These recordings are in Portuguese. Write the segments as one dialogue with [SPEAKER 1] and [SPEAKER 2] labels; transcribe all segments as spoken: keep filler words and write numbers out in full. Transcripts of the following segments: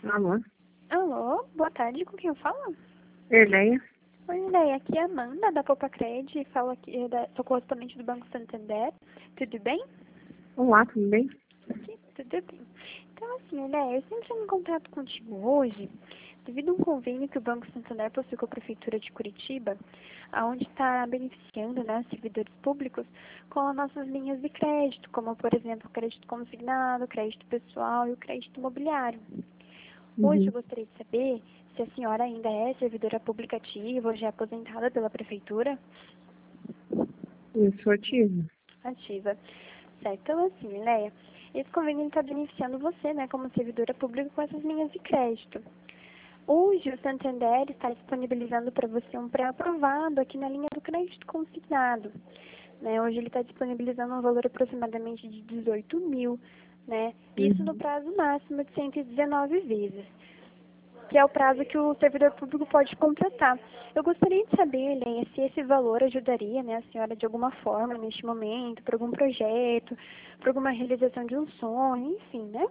[SPEAKER 1] Alô?
[SPEAKER 2] Alô, boa tarde, com quem eu falo?
[SPEAKER 1] Erleia?
[SPEAKER 2] Oi, Leia, aqui é a Amanda, da Popacred, falo aqui, da, sou correspondente do Banco Santander. Tudo bem?
[SPEAKER 1] Olá, tudo bem?
[SPEAKER 2] Sim, tudo bem. Então, assim, Leia, eu sempre entrei em contato contigo hoje, devido a um convênio que o Banco Santander possui com a Prefeitura de Curitiba, onde está beneficiando, né, os servidores públicos com as nossas linhas de crédito, como, por exemplo, o crédito consignado, o crédito pessoal e o crédito imobiliário. Hoje eu
[SPEAKER 1] Uhum.
[SPEAKER 2] gostaria de saber se a senhora ainda é servidora pública ativa ou já é aposentada pela prefeitura.
[SPEAKER 1] Eu sou ativa.
[SPEAKER 2] Ativa. Certo, então assim, Leia, esse convênio está beneficiando você, né, como servidora pública com essas linhas de crédito. Hoje o Santander está disponibilizando para você um pré-aprovado aqui na linha do crédito consignado. Né? Hoje ele está disponibilizando um valor aproximadamente de dezoito mil, né? Isso no
[SPEAKER 1] Uhum.
[SPEAKER 2] prazo máximo de cento e dezenove vezes, que é o prazo que o servidor público pode contratar. Eu gostaria de saber, Helena, se esse valor ajudaria, né, a senhora de alguma forma neste momento, para algum projeto, para alguma realização de um sonho, enfim, né?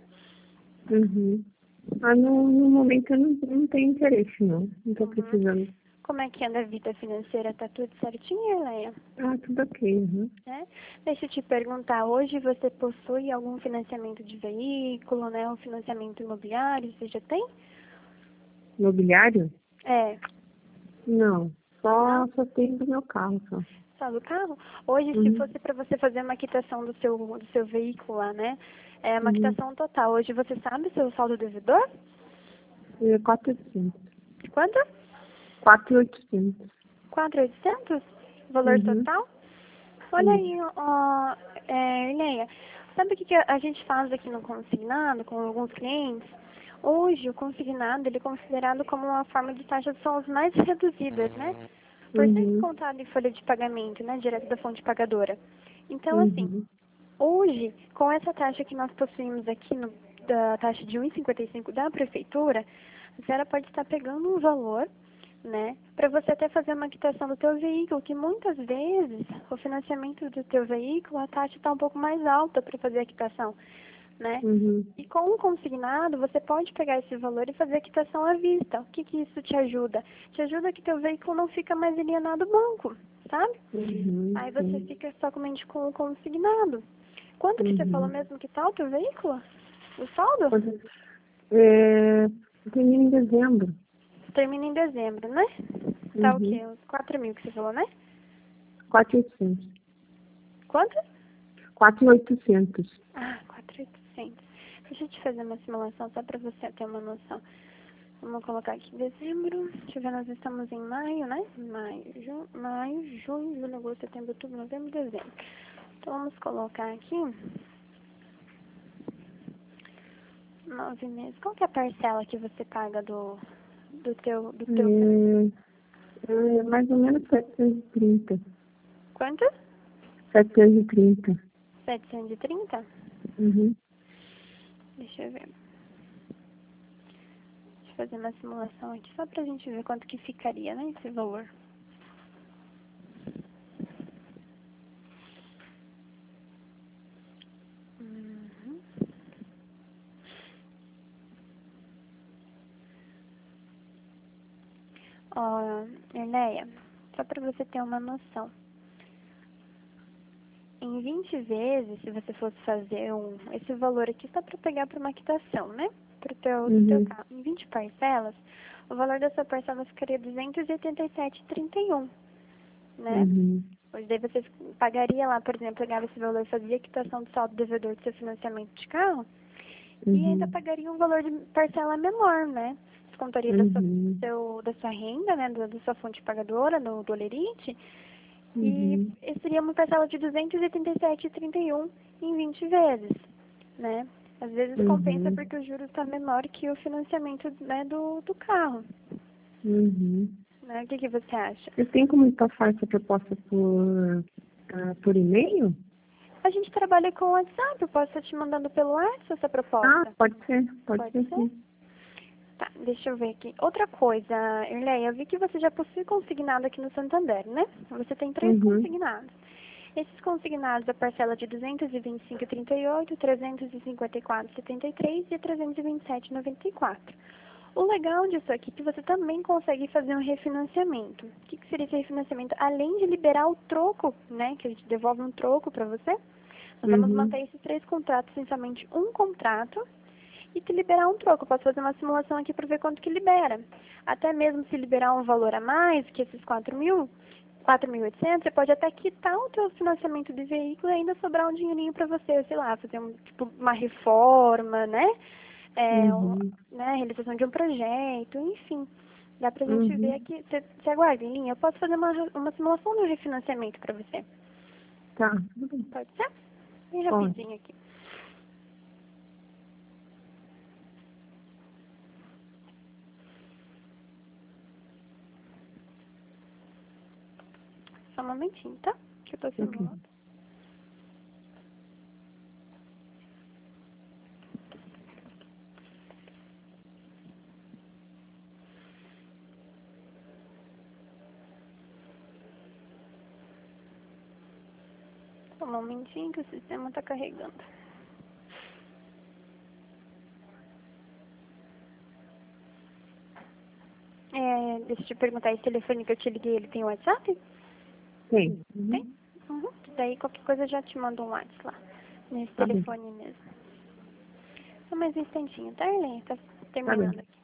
[SPEAKER 1] Uhum. Ah, no, no momento eu não, não tenho interesse, não. Não tô
[SPEAKER 2] Uhum.
[SPEAKER 1] precisando.
[SPEAKER 2] Como é que anda a vida financeira? Tá tudo certinho, Helena?
[SPEAKER 1] Ah, tudo ok. Uhum.
[SPEAKER 2] Né? Deixa eu te perguntar, hoje você possui algum financiamento de veículo, né, um financiamento imobiliário, você já tem?
[SPEAKER 1] Mobiliário?
[SPEAKER 2] É.
[SPEAKER 1] Não.
[SPEAKER 2] Não?
[SPEAKER 1] Só, só tenho do meu carro, só.
[SPEAKER 2] Só do carro? Hoje, se
[SPEAKER 1] Uhum.
[SPEAKER 2] fosse para você fazer uma quitação do seu, do seu veículo lá, né? É uma
[SPEAKER 1] Uhum.
[SPEAKER 2] quitação total. Hoje você sabe o seu saldo devedor?
[SPEAKER 1] É quatro mil e oitocentos.
[SPEAKER 2] Quanto?
[SPEAKER 1] quatro mil e oitocentos.
[SPEAKER 2] quatro mil e oitocentos? Valor
[SPEAKER 1] Uhum.
[SPEAKER 2] total? Olha
[SPEAKER 1] Isso.
[SPEAKER 2] aí, ó, é, Leia, sabe o que, que a gente faz aqui no consignado com alguns clientes? Hoje, o consignado ele é considerado como uma forma de taxas são as mais reduzidas, né? Por ser
[SPEAKER 1] Uhum.
[SPEAKER 2] descontado em folha de pagamento, né? Direto da fonte pagadora. Então, assim,
[SPEAKER 1] Uhum.
[SPEAKER 2] hoje, com essa taxa que nós possuímos aqui, no, da taxa de um vírgula cinquenta e cinco da prefeitura, a senhora pode estar pegando um valor, né, para você até fazer uma quitação do teu veículo, que muitas vezes o financiamento do teu veículo, a taxa está um pouco mais alta para fazer a quitação, né?
[SPEAKER 1] Uhum.
[SPEAKER 2] E com o consignado, você pode pegar esse valor e fazer a quitação à vista. O que que isso te ajuda? Te ajuda que teu veículo não fica mais alienado ao banco, sabe?
[SPEAKER 1] Uhum.
[SPEAKER 2] Aí você
[SPEAKER 1] Sim.
[SPEAKER 2] fica somente com o consignado. Quanto que você falou
[SPEAKER 1] Uhum.
[SPEAKER 2] mesmo que tá o teu veículo? O saldo?
[SPEAKER 1] Quando- É, termina em dezembro.
[SPEAKER 2] Termina em dezembro, né? Tá o
[SPEAKER 1] Uhum.
[SPEAKER 2] quê? Uns quatro mil que você falou, né?
[SPEAKER 1] quatro mil e oitocentos.
[SPEAKER 2] Quanto?
[SPEAKER 1] quatro mil e oitocentos.
[SPEAKER 2] Ah, quatro mil e oitocentos. Deixa eu te fazer uma simulação só pra você ter uma noção. Vamos colocar aqui dezembro. Deixa eu ver, nós estamos em maio, né? Maio, junho, maio, junho, julho, agosto, setembro, outubro, novembro, dezembro. Então vamos colocar aqui nove meses. Qual que é a parcela que você paga do, do teu, do teu financiamento?
[SPEAKER 1] É, é mais ou menos setecentos e trinta.
[SPEAKER 2] Quanto?
[SPEAKER 1] setecentos e trinta.
[SPEAKER 2] setecentos e trinta?
[SPEAKER 1] Uhum.
[SPEAKER 2] Deixa eu ver. Deixa eu fazer uma simulação aqui só pra gente ver quanto que ficaria, né, esse valor. Uhum. Ó, Erneia, só pra você ter uma noção. Em vinte vezes, se você fosse fazer um, esse valor aqui só para pegar para uma quitação, né? Para o teu, do teu
[SPEAKER 1] Uhum.
[SPEAKER 2] carro. Em vinte parcelas, o valor da sua parcela ficaria duzentos e oitenta e sete vírgula trinta e um, né?
[SPEAKER 1] Uhum.
[SPEAKER 2] Hoje daí você pagaria lá, por exemplo, pegava esse valor, fazia a quitação do saldo devedor do seu financiamento de carro e ainda
[SPEAKER 1] Uhum.
[SPEAKER 2] pagaria um valor de parcela menor, né? Descontaria da sua, do
[SPEAKER 1] Uhum.
[SPEAKER 2] seu, da sua renda, né? Da, da sua fonte pagadora, do, do Olerite. E
[SPEAKER 1] Uhum.
[SPEAKER 2] seria uma parcela de duzentos e oitenta e sete vírgula trinta e um em vinte vezes, né? Às vezes compensa
[SPEAKER 1] Uhum.
[SPEAKER 2] porque o juros está menor que o financiamento, né, do, do carro,
[SPEAKER 1] Uhum.
[SPEAKER 2] né? O que, que você acha?
[SPEAKER 1] Eu tenho como passar essa proposta por, ah, por e-mail?
[SPEAKER 2] A gente trabalha com o WhatsApp, eu posso estar te mandando pelo WhatsApp essa
[SPEAKER 1] Ah,
[SPEAKER 2] proposta.
[SPEAKER 1] pode ser. Pode
[SPEAKER 2] Pode
[SPEAKER 1] ser
[SPEAKER 2] ser?
[SPEAKER 1] sim.
[SPEAKER 2] Tá, deixa eu ver aqui. Outra coisa, Irleia, eu vi que você já possui consignado aqui no Santander, né? Você tem três
[SPEAKER 1] Uhum.
[SPEAKER 2] consignados. Esses consignados, a parcela de duzentos e vinte e cinco vírgula trinta e oito, trezentos e cinquenta e quatro vírgula setenta e três e trezentos e vinte e sete vírgula noventa e quatro. O legal disso aqui é que você também consegue fazer um refinanciamento. O que, que seria esse refinanciamento? Além de liberar o troco, né, que a gente devolve um troco para você, nós vamos
[SPEAKER 1] Uhum.
[SPEAKER 2] manter esses três contratos, essencialmente um contrato, e te liberar um troco. Eu posso fazer uma simulação aqui para ver quanto que libera. Até mesmo se liberar um valor a mais, que esses quatro mil, quatro mil e oitocentos, você pode até quitar o teu financiamento de veículo e ainda sobrar um dinheirinho para você, sei lá, fazer um, tipo, uma reforma, né? É, um,
[SPEAKER 1] Uhum.
[SPEAKER 2] né, realização de um projeto, enfim. Dá pra gente ver
[SPEAKER 1] Uhum.
[SPEAKER 2] aqui. Você você aguarda em linha? Eu posso fazer uma, uma simulação do refinanciamento para você.
[SPEAKER 1] Tá, tudo bem.
[SPEAKER 2] Pode ser? Bem
[SPEAKER 1] Pode.
[SPEAKER 2] rapidinho aqui. Só um momentinho, tá? Que eu tô
[SPEAKER 1] Ok.
[SPEAKER 2] simulando. Só um momentinho que o sistema tá carregando. É, deixa eu te perguntar, esse telefone que eu te liguei, ele tem WhatsApp?
[SPEAKER 1] Tem.
[SPEAKER 2] Tem?
[SPEAKER 1] Uhum.
[SPEAKER 2] Uhum. Daí qualquer coisa eu já te mando um WhatsApp lá. Nesse
[SPEAKER 1] Tá bem.
[SPEAKER 2] telefone mesmo. Só mais um instantinho, tá, Arlene? Tá
[SPEAKER 1] Tá bem.
[SPEAKER 2] terminando aqui.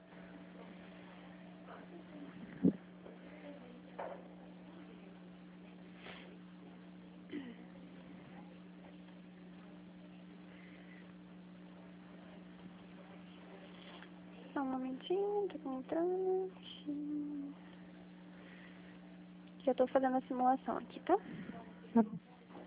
[SPEAKER 2] Só um momentinho, tô entrando. Já tô fazendo a simulação aqui, tá?
[SPEAKER 1] Tá bom.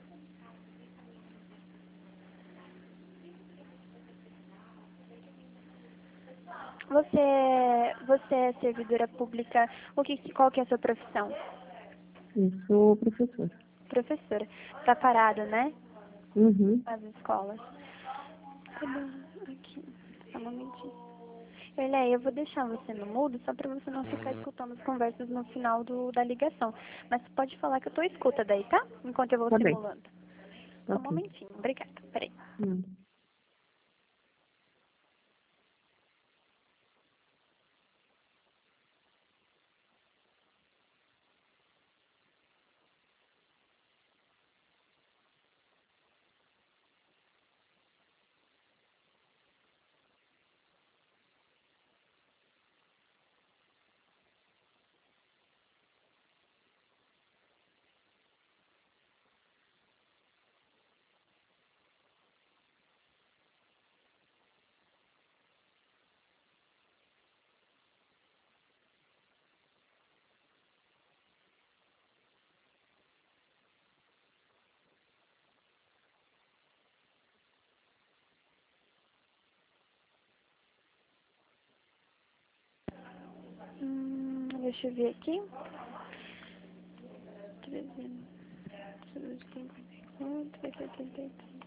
[SPEAKER 2] Você, você é servidora pública, o que, qual que é a sua profissão?
[SPEAKER 1] Eu sou professora.
[SPEAKER 2] Professora. Tá parada, né?
[SPEAKER 1] Uhum.
[SPEAKER 2] Nas escolas. Tá bom, aqui. Só um momentinho. Olha, eu vou deixar você no mudo só pra você não ficar escutando as conversas no final do, da ligação. Mas você pode falar que eu tô escuta daí, tá? Enquanto eu vou
[SPEAKER 1] Tá bem.
[SPEAKER 2] simulando. Só um
[SPEAKER 1] Ok.
[SPEAKER 2] momentinho. Obrigada. Peraí.
[SPEAKER 1] Hum.
[SPEAKER 2] Hum, deixa eu ver aqui. trezentos, cinquenta e quatro, setenta e três.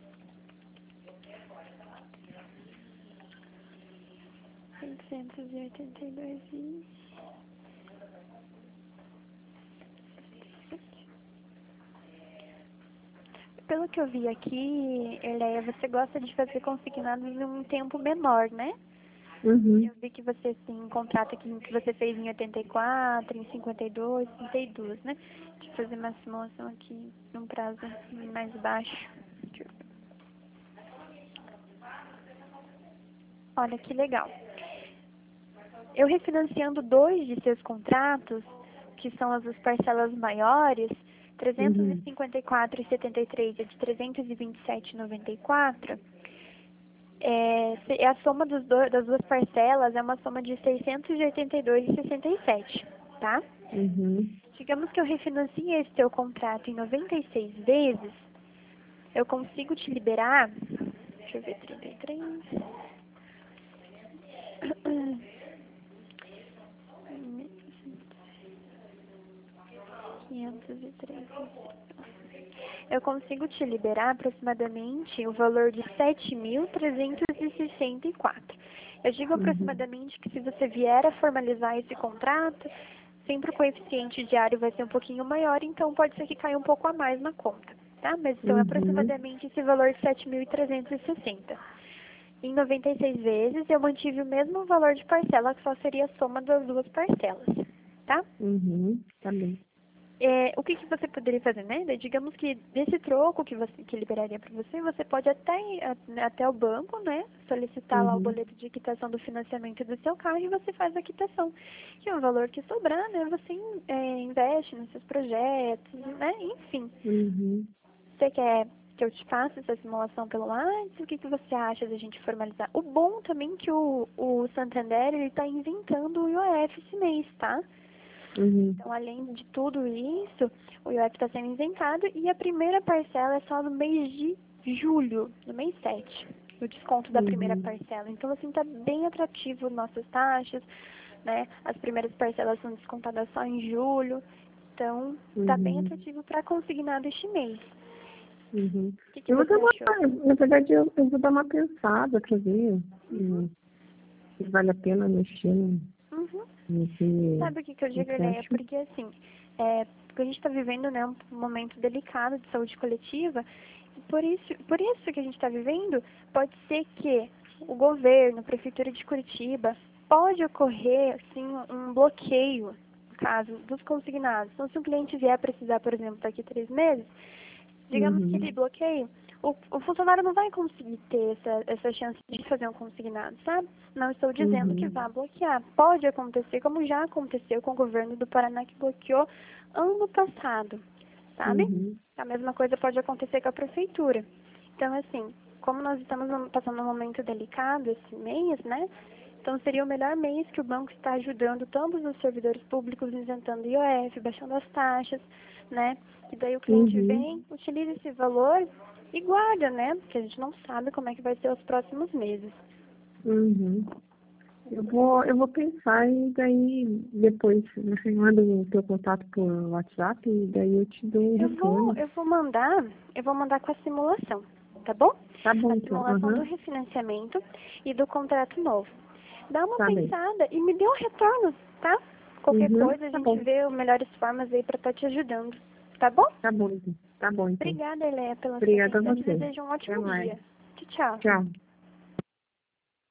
[SPEAKER 2] seiscentos e oitenta e dois e... Pelo que eu vi aqui, Eleia, você gosta de fazer consignados em um tempo menor, né?
[SPEAKER 1] Uhum.
[SPEAKER 2] Eu vi que você tem um contrato aqui que você fez em oitenta e quatro, em cinquenta e dois, trinta e dois, né? Deixa eu fazer uma simulação aqui num prazo mais baixo. Deixa eu ver. Olha que legal. Eu refinanciando dois de seus contratos, que são as parcelas maiores, trezentos e
[SPEAKER 1] Uhum.
[SPEAKER 2] cinquenta e quatro e setenta e três e de trezentos e vinte e sete e noventa e quatro, é, se- a soma dos do, das duas parcelas é uma soma de seiscentos e oitenta e dois e sessenta e sete, tá?
[SPEAKER 1] Uhum.
[SPEAKER 2] Digamos que eu refinancie esse teu contrato em noventa e seis vezes, eu consigo te liberar, deixa eu ver, trinta e três, quinhentos e três. Eu consigo te liberar aproximadamente o valor de sete mil trezentos e sessenta e quatro. Eu digo
[SPEAKER 1] Uhum.
[SPEAKER 2] aproximadamente que se você vier a formalizar esse contrato, sempre o coeficiente diário vai ser um pouquinho maior, então pode ser que caia um pouco a mais na conta, tá? Mas então é
[SPEAKER 1] Uhum.
[SPEAKER 2] aproximadamente esse valor de sete mil trezentos e sessenta. em noventa e seis vezes, eu mantive o mesmo valor de parcela, que só seria a soma das duas parcelas, tá?
[SPEAKER 1] Uhum. Tá bem.
[SPEAKER 2] É, o que, que você poderia fazer, né? Daí, digamos que desse troco que você que liberaria para você, você pode até ir a- até o banco, né? Solicitar lá o
[SPEAKER 1] Uhum.
[SPEAKER 2] boleto de quitação do financiamento do seu carro e você faz a quitação. E o valor que sobrar, né? Você é, investe nos seus projetos, né? Enfim.
[SPEAKER 1] Uhum.
[SPEAKER 2] Você quer que eu te faça essa simulação pelo WhatsApp? O que, que você acha da gente formalizar? O bom também é que o, o Santander ele está isentando o I O F esse mês, tá?
[SPEAKER 1] Uhum.
[SPEAKER 2] Então, além de tudo isso, o I O F está sendo isentado e a primeira parcela é só no mês de julho, no mês sete, o desconto da primeira
[SPEAKER 1] Uhum.
[SPEAKER 2] parcela. Então, assim, está bem atrativo nossas taxas, né? As primeiras parcelas são descontadas só em julho. Então, está bem
[SPEAKER 1] Uhum.
[SPEAKER 2] atrativo para consignado este mês.
[SPEAKER 1] Uhum.
[SPEAKER 2] O que, que
[SPEAKER 1] Eu vou
[SPEAKER 2] você
[SPEAKER 1] dar uma,
[SPEAKER 2] achou?
[SPEAKER 1] na verdade, eu, eu vou dar uma pensada para ver
[SPEAKER 2] Uhum,
[SPEAKER 1] hum, se vale a pena mexer no-
[SPEAKER 2] uhum.
[SPEAKER 1] nesse
[SPEAKER 2] Sabe o que, que eu digo, Leia?
[SPEAKER 1] empréstimo.
[SPEAKER 2] Porque, assim, é, porque a gente está vivendo, né, um momento delicado de saúde coletiva, e por isso, por isso que a gente está vivendo, pode ser que o governo, a Prefeitura de Curitiba, pode ocorrer, assim, um bloqueio, no caso, dos consignados. Então, se um cliente vier precisar, por exemplo, daqui a três meses, digamos que ele
[SPEAKER 1] Uhum.
[SPEAKER 2] bloqueie, o, o funcionário não vai conseguir ter essa, essa chance de fazer um consignado, sabe? Não estou dizendo que
[SPEAKER 1] Uhum.
[SPEAKER 2] vá bloquear. Pode acontecer, como já aconteceu com o governo do Paraná, que bloqueou ano passado, sabe?
[SPEAKER 1] Uhum.
[SPEAKER 2] A mesma coisa pode acontecer com a prefeitura. Então, assim, como nós estamos num- passando um momento delicado esse mês, né? Então, seria o melhor mês que o banco está ajudando todos os servidores públicos, isentando I O F, baixando as taxas, né? E daí o cliente
[SPEAKER 1] Uhum.
[SPEAKER 2] vem, utiliza esse valor e guarda, né? Porque a gente não sabe como é que vai ser os próximos meses.
[SPEAKER 1] Uhum. Eu vou, eu vou pensar e daí depois você manda o teu contato por WhatsApp e daí eu te dou um
[SPEAKER 2] Eu vou,
[SPEAKER 1] retorno.
[SPEAKER 2] eu vou mandar, eu vou mandar com a simulação, tá bom?
[SPEAKER 1] Tá bom
[SPEAKER 2] A
[SPEAKER 1] então.
[SPEAKER 2] simulação do
[SPEAKER 1] Aham.
[SPEAKER 2] refinanciamento e do contrato novo. Dá uma
[SPEAKER 1] Tá bem.
[SPEAKER 2] pensada e me dê um retorno, tá? Qualquer
[SPEAKER 1] Uhum.
[SPEAKER 2] coisa a
[SPEAKER 1] Tá
[SPEAKER 2] gente
[SPEAKER 1] bom.
[SPEAKER 2] vê as melhores formas aí pra estar te ajudando, tá bom?
[SPEAKER 1] Tá bom então. Tá bom então.
[SPEAKER 2] Obrigada, Eléa, pela sua
[SPEAKER 1] Obrigada a
[SPEAKER 2] atenção. Te
[SPEAKER 1] você.
[SPEAKER 2] desejo um
[SPEAKER 1] Até
[SPEAKER 2] ótimo
[SPEAKER 1] mais.
[SPEAKER 2] dia. Tchau, tchau.
[SPEAKER 1] Tchau.